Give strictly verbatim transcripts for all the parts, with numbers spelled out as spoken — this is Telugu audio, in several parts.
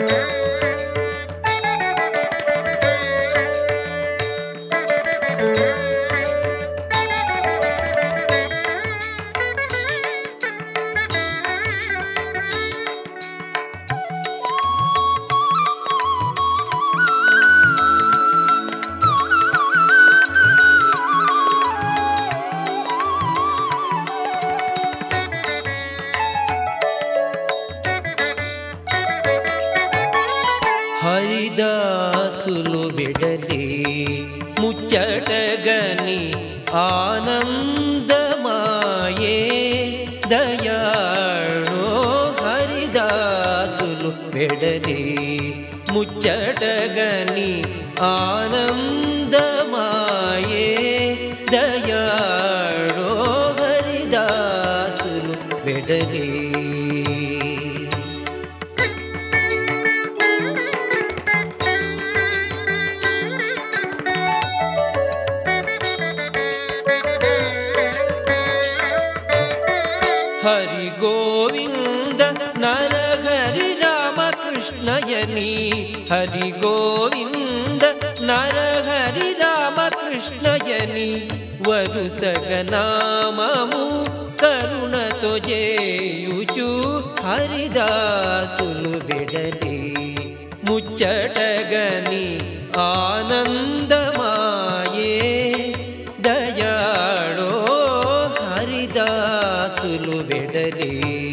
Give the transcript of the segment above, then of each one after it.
హరిదాసులు వెడలే ముచ్చటగని ఆనందమాయే దయాళో హరిదాసులు వెడలే ముచ్చటగని ఆనందమాయే దయాళో హరిదాసులు వెడలే హరి గోవింద నరహరి రామకృష్ణయని హరి గోవింద నరహరి రామకృష్ణయని వరుసగనామము కరుణతో చేయుచు హరిదాసులు వెడలే ముచ్చటగని ఆనందమాయే దయాళో హరిదాసులు వెడలే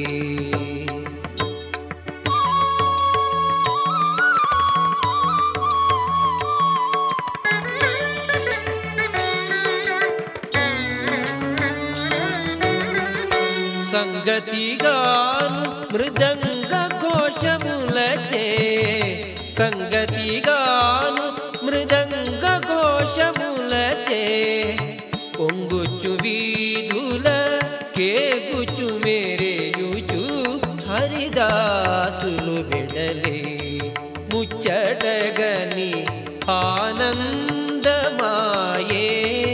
సంగతిగాను మృదంగ ఘోషములచే సంగతిగాను మృదంగ ఘోషములచే పొంగుచు వీధుల కేగుచు మేరేయుచు హరిదాసులు వెడలే ముచ్చటగని ఆనందమాయే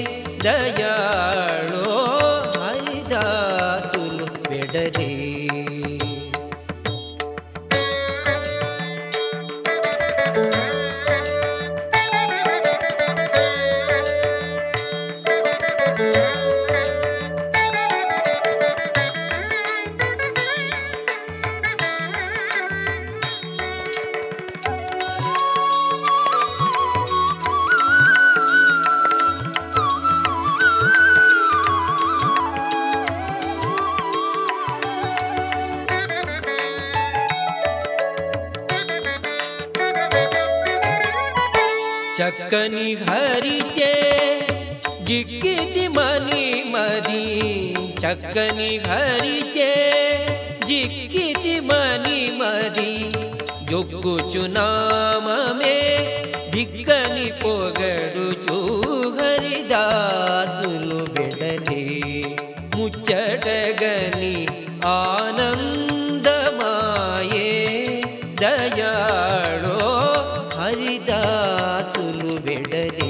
దయాళో హరిదాసులు వెడలే చక్కని హరిచే జిక్కితి మని మది చక్కని హరిచే జిక్కితి మని మది జొగ్గుచు నామమే దిక్కని పొగడుచు హరిదాసులు వెడలే ముచ్చటగని ఆనందమాయే దయాళో హరిదాసులు వెడలే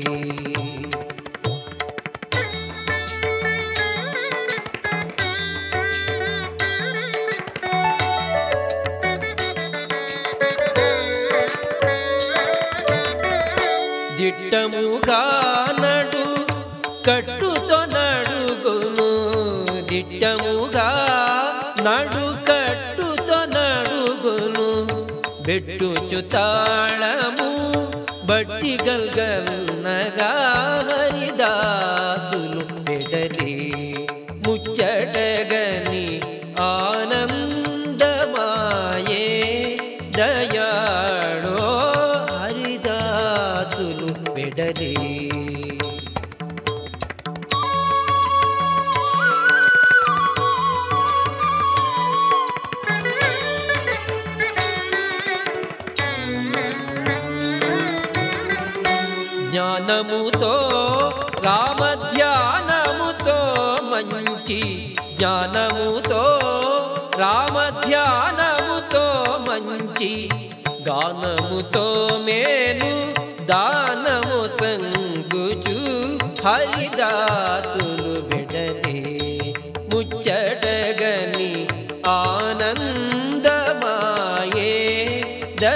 దిట్టముగా నడు కట్టుతో నడుగును దిట్టముగా నడు కట్టుతో నడుగును బెట్టుచు తాళము బట్టి గల్గల్నగా హరిదాసులు వెడలే ముచ్చటగని ఆనందమాయే దయాళో హరిదాసులు వెడలే జ్ఞానముతో రామధ్యానముతో మంచి జ్ఞానముతో రామధ్యానముతో మంచి గానముతో మేను దానము సంగుచు హరిదాసులు వెడలే ముచ్చటగని ఆనందమాయే ద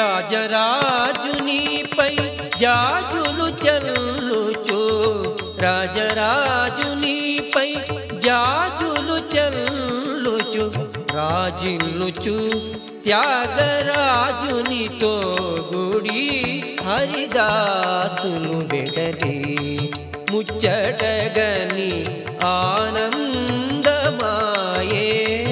రాజరాజునిపై జాజులు చల్లుచు రాజరాజునిపై జాజులు చల్లుచు రాజిల్లుచు త్యాగరాజునితో గుడి హరిదాసును బెడలి ముచ్చటగని ఆనందమాయే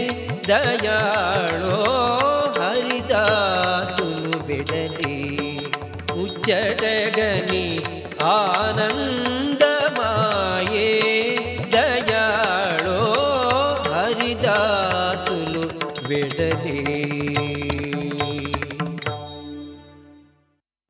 దయాళో హరిదాసును బెడలి ముచ్చటగని ఆనందమాయే దయాళో హరిదాసులు బెడలి